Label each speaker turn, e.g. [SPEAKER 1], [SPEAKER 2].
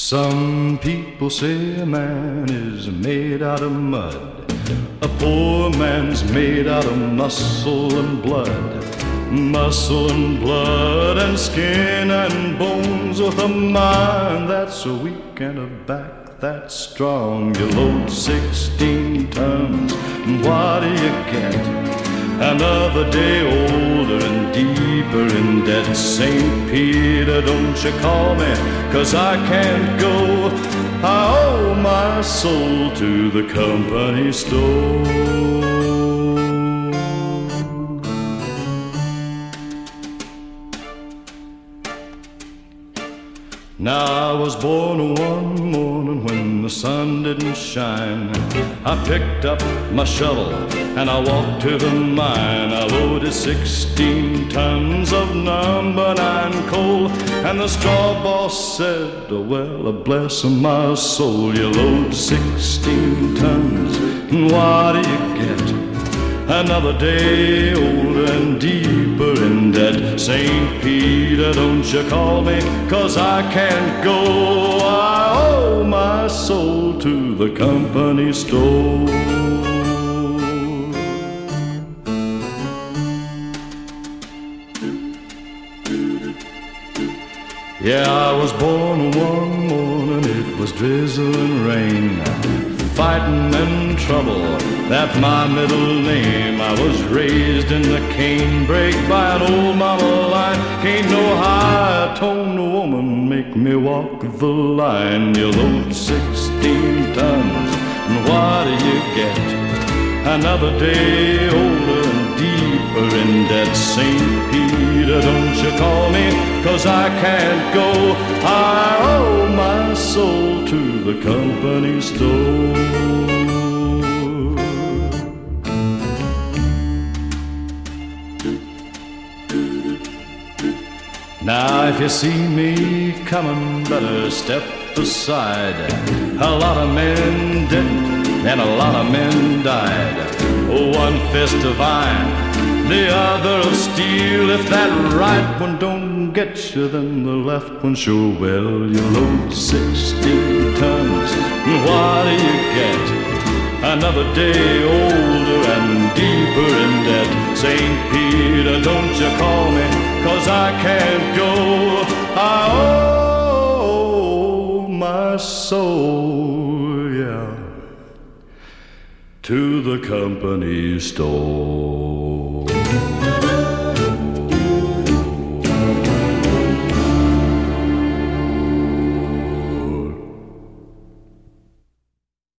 [SPEAKER 1] Some people say a man is made out of mud. A poor man's made out of muscle and blood. Muscle and blood and skin and bones, with a mind that's weak and a back that's strong. You load 16 tons, and what do you get? Another day older and deeper in debt. St. Peter, don't you call me, 'cause I can't go. I owe my soul to the company store. Now I was born one morning when the sun didn't shine. I picked up my shovel and I walked to the mine. I loaded 16 tons of number 9 coal, and the straw boss said, oh, well, bless my soul, you load 16 tons, and what do you get? Another day older and deeper in debt. St. Peter, don't you call me, 'cause I can't go. I owe my soul to the company store. Yeah, I was born one morning, it was drizzling rain. Fighting and trouble, that's my middle name. I was raised in the canebrake by an old mama line. Can't no high tone woman make me walk the line. You load 16 tons, and what do you get? Another day older and deeper in debt. St. Peter, don't you call me, 'cause I can't go. I owe my soul to the company store. Now if you see me coming, better step aside. A lot of men didn't, and a lot of men died. One fist of iron, the other of steel. If that right one don't get you, then the left one sure will. You load 16 tons, and what do you get? Another day older and deeper in debt. St. Peter, don't you call me, 'cause I can't go. I owe my soul, yeah, to the company store.